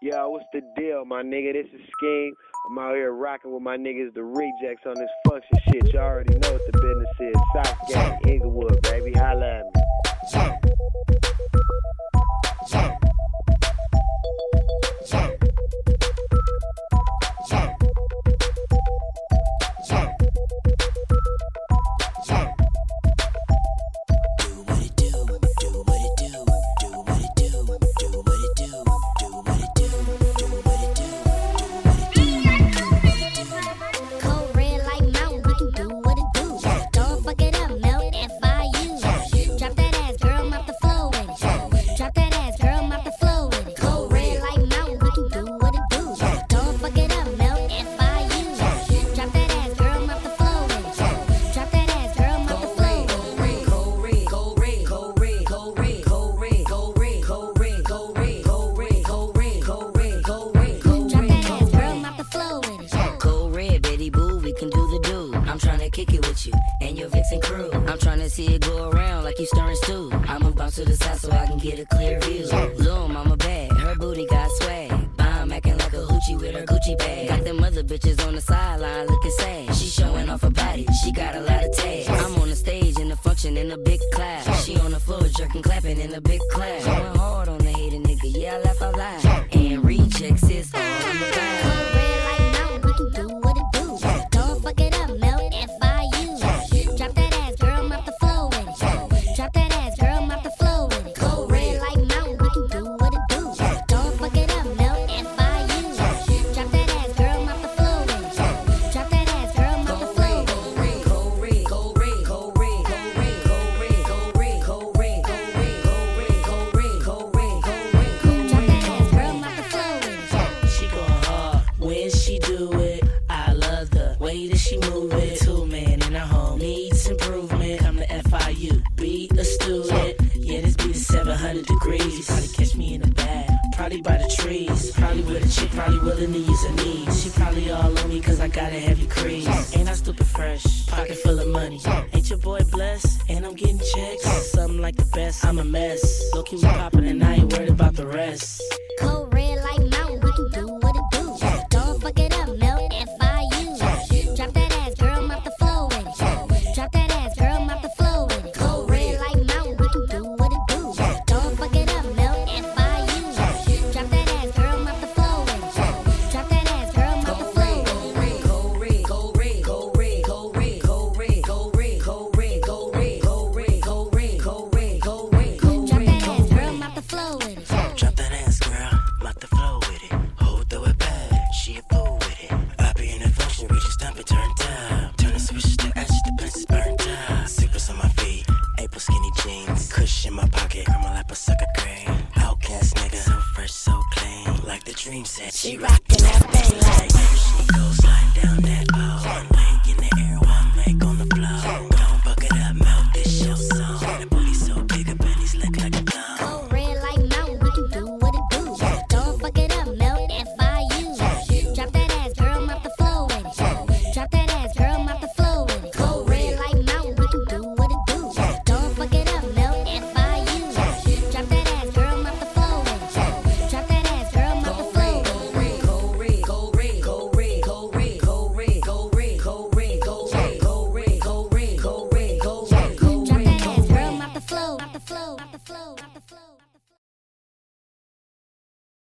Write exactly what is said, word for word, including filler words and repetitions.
Yo, what's the deal, my nigga? This is Scheme. I'm out here rocking with my niggas, the Rejects, on this function shit. You already know what the business is. Southgate, Inglewood, baby. Holla at me. Kick it with you and your Vixen crew. I'm tryna see it go around like you stirring stew. I'ma bounce to the side so I can get a clear view. Lil' mama bad, her booty got swag. Bomb acting like a hoochie with her Gucci bag. Got them other bitches on the sideline looking sad. She showing off her body, she got a lot of tags. I'm on the stage in the function in a big class. She on the floor jerking, clapping in a big class. Going hard on the hater nigga, yeah I laugh out loud. And Rejects is all I'm about. Code red like mountain, we can do what it do. Don't fuck it up, melt and fire you. Drop that ass, girl, mouth the flow with it. Drop that ass, girl, mouth the flow with it. Code red like mountain, we can do what it do. Don't fuck it up, melt and fire you. Drop that ass, girl, mouth the flow with it. Drop that ass, girl, mouth the flow with it. Code red, code red, code red, code red, code red, code red, code red, code red, code red, code red, code red, code red, code red. Drop that ass, girl, mouth the flow with it. She going hard when she do it. I love the way that she move it. Two man in her home needs improvement. Come to F I U, be a student. Yeah, this beat is seven hundred degrees. Probably catch me in the bag, probably by the trees. Probably with a chick, probably willing to use her knees. She probably all on me cause I got a heavy crease. Ain't I stupid fresh, pocket full of money. Ain't your boy blessed, and I'm getting checks. Something like the best, I'm a mess. Low key we poppin' and I ain't worried about the rest. Code red like mountain, we can do what it do. Don't fuck it up, melt and fire you. Drop that ass, girl, mouth the flow with it. Drop that ass, girl, mouth the flow with it. Code red like mountain, we can do what it do. Don't fuck it up, melt and fire you. Drop that ass, girl, mouth the flow with it. Drop that ass, girl, mouth the flow with it. Code red, code red, code red, code red, code red, code red, code red, code red, code red, code red, code red, code red, code Drop red, that ass, girl, mouth the flow with it. Drop that ass, girl, mouth the flow with it. Hold throw it back, she a fool with it. I be in a function, we just dump it, turn down. Turn the switches to ash, the place is burnt down. Secrets on my feet, April skinny jeans. Kush in my pocket, girl, my lap a sucker green. Outcast nigga, so fresh, so clean. Like the dream set, she rockin' that thing like. She goes sliding down, down.